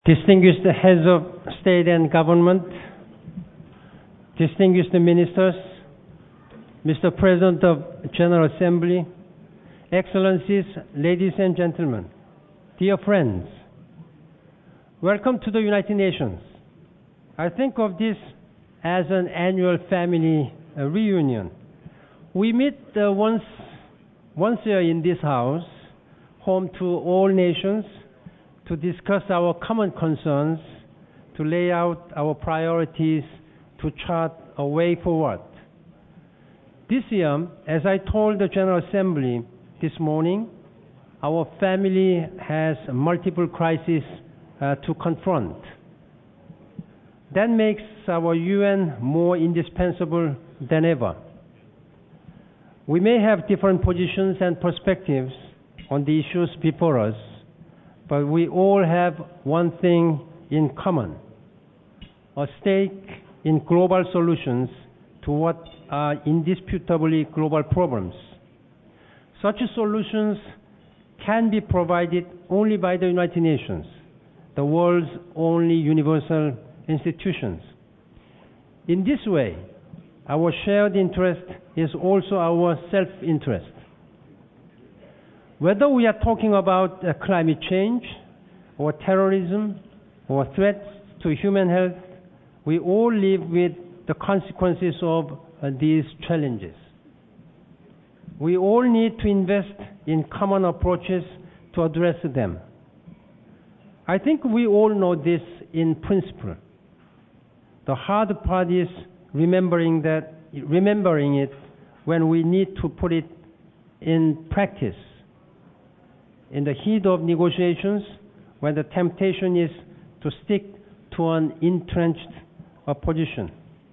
Distinguished heads of state and government, distinguished ministers, Mr. President of General Assembly, Excellencies, ladies and gentlemen, dear friends, welcome to the United Nations. I think of this as an annual family reunion. We meet once a year in this house, home to all nations, to discuss our common concerns, to lay out our priorities, to chart a way forward. This year, as I told the General Assembly this morning, our family has multiple crises to confront. That makes our UN more indispensable than ever. We may have different positions and perspectives on the issues before us, but we all have one thing in common: a stake in global solutions to what are indisputably global problems. Such solutions can be provided only by the United Nations, the world's only universal institutions. In this way, our shared interest is also our self-interest. Whether we are talking about climate change, or terrorism, or threats to human health, we all live with the consequences of these challenges. We all need to invest in common approaches to address them. I think we all know this in principle. The hard part is remembering it when we need to put it in practice. In the heat of negotiations, when the temptation is to stick to an entrenched position.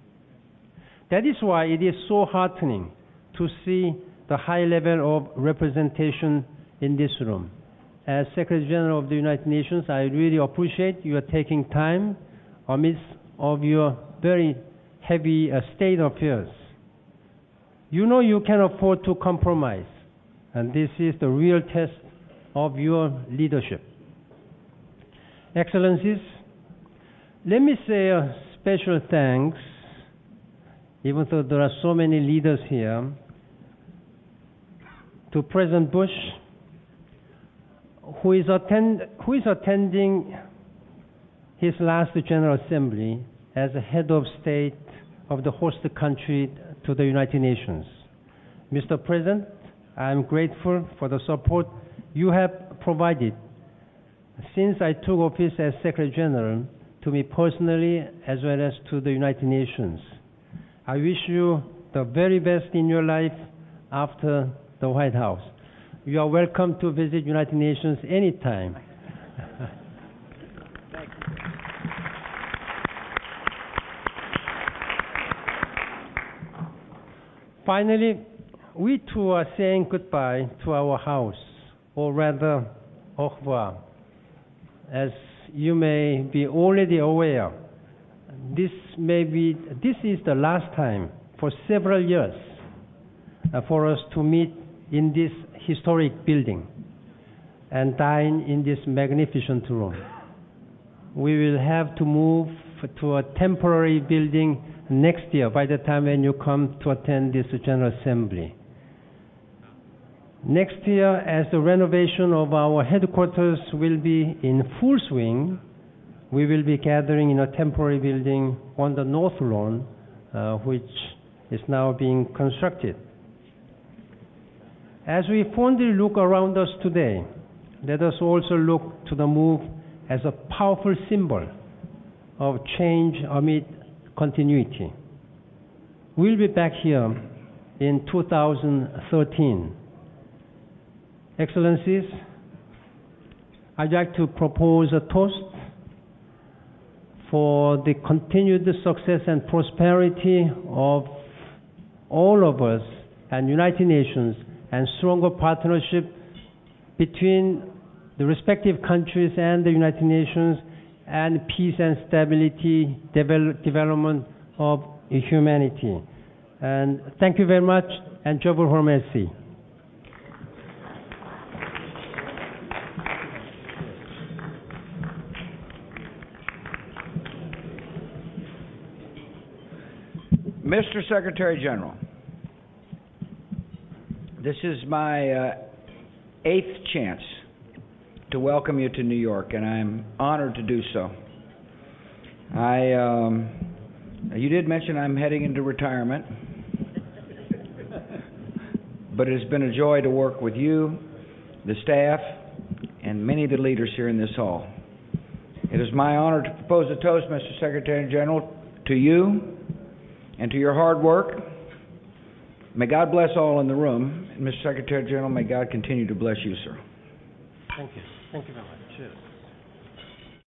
That is why it is so heartening to see the high level of representation in this room. As Secretary General of the United Nations, I really appreciate you taking time amidst of your very heavy state affairs. You know you can afford to compromise, and this is the real test of your leadership. Excellencies, let me say a special thanks, even though there are so many leaders here, to President Bush, who is attending his last General Assembly as a head of state of the host country to the United Nations. Mr. President, I am grateful for the support you have provided since I took office as Secretary General, to me personally as well as to the United Nations. I wish you the very best in your life after the White House. You are welcome to visit United Nations anytime. Thank you. Finally, we too are saying goodbye to our house, or rather, au revoir. As you may be already aware, this is the last time for several years for us to meet in this historic building and dine in this magnificent room. We will have to move to a temporary building next year by the time when you come to attend this General Assembly. Next year, as the renovation of our headquarters will be in full swing, we will be gathering in a temporary building on the North Lawn, which is now being constructed. As we fondly look around us today, let us also look to the move as a powerful symbol of change amid continuity. We'll be back here in 2013. Excellencies, I'd like to propose a toast for the continued success and prosperity of all of us and United Nations, and stronger partnership between the respective countries and the United Nations, and peace and stability, development of humanity. And thank you very much, and Jabul Hormesi. Mr. Secretary General, this is my eighth chance to welcome you to New York, and I'm honored to do so. You did mention I'm heading into retirement, but it has been a joy to work with you, the staff, and many of the leaders here in this hall. It is my honor to propose a toast, Mr. Secretary General, to you and to your hard work. May God bless all in the room, and Mr. Secretary General, may God continue to bless you, sir. Thank you. Thank you very much. Cheers.